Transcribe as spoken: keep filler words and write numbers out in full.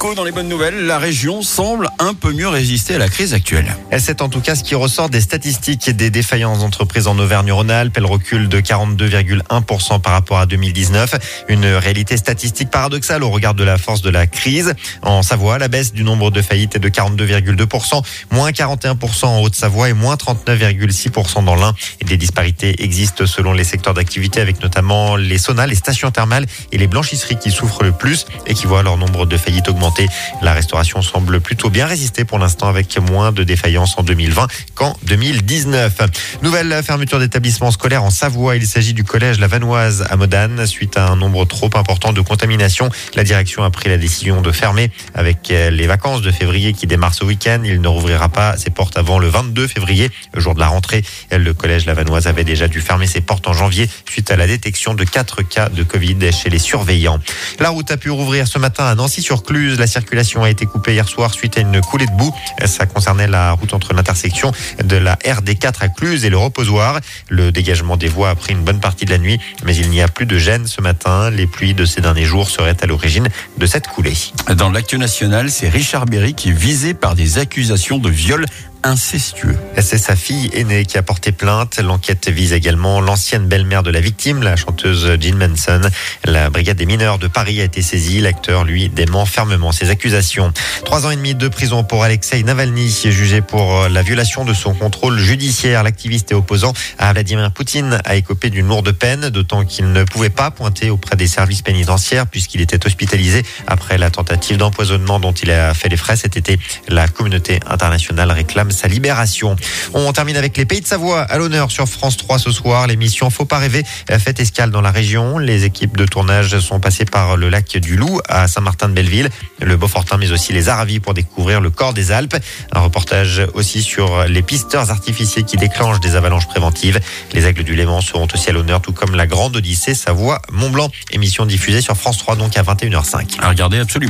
Nico, dans les bonnes nouvelles, la région semble un peu mieux résister à la crise actuelle. Et c'est en tout cas ce qui ressort des statistiques des défaillances d'entreprises en Auvergne-Rhône-Alpes. Elle recule de quarante-deux virgule un pour cent par rapport à deux mille dix-neuf. Une réalité statistique paradoxale au regard de la force de la crise. En Savoie, la baisse du nombre de faillites est de quarante-deux virgule deux pour cent, moins quarante et un pour cent en Haute-Savoie et moins trente-neuf virgule six pour cent dans l'Ain. Et des disparités existent selon les secteurs d'activité, avec notamment les saunas, les stations thermales et les blanchisseries qui souffrent le plus et qui voient leur nombre de faillites augmenter. La restauration semble plutôt bien résister pour l'instant, avec moins de défaillances en deux mille vingt qu'en deux mille dix-neuf. Nouvelle fermeture d'établissements scolaires en Savoie. Il s'agit du collège La Vanoise à Modane. Suite à un nombre trop important de contaminations, la direction a pris la décision de fermer. Avec les vacances de février qui démarrent ce week-end, il ne rouvrira pas ses portes avant le vingt-deux février, le jour de la rentrée. Le collège La Vanoise avait déjà dû fermer ses portes en janvier suite à la détection de quatre cas de Covid chez les surveillants. La route a pu rouvrir ce matin à Nancy-sur-Cluse. La circulation a été coupée hier soir suite à une coulée de boue. Ça concernait la route entre l'intersection de la R D quatre à Cluse et le reposoir. Le dégagement des voies a pris une bonne partie de la nuit, mais il n'y a plus de gêne ce matin. Les pluies de ces derniers jours seraient à l'origine de cette coulée. Dans l'actu national, c'est Richard Berry qui est visé par des accusations de viol incestueux. C'est sa fille aînée qui a porté plainte. L'enquête vise également l'ancienne belle-mère de la victime, la chanteuse Jill Manson. La brigade des mineurs de Paris a été saisie. L'acteur, lui, dément fermement ces accusations. Trois ans et demi de prison pour Alexei Navalny, jugé pour la violation de son contrôle judiciaire. L'activiste et opposant à Vladimir Poutine a écopé d'une lourde peine, d'autant qu'il ne pouvait pas pointer auprès des services pénitentiaires puisqu'il était hospitalisé après la tentative d'empoisonnement dont il a fait les frais cet été. La communauté internationale réclame sa libération. On termine avec les Pays de Savoie à l'honneur sur France trois ce soir. L'émission Faut pas rêver fait escale dans la région. Les équipes de tournage sont passées par le lac du Loup à Saint-Martin-de-Belleville, le Beaufortin, mais aussi les Aravis pour découvrir le corps des Alpes. Un reportage aussi sur les pisteurs artificiels qui déclenchent des avalanches préventives. Les Aigles du Léman seront aussi à l'honneur, tout comme la Grande Odyssée Savoie-Mont-Blanc. Émission diffusée sur France trois donc à vingt et une heures cinq. À regarder absolument.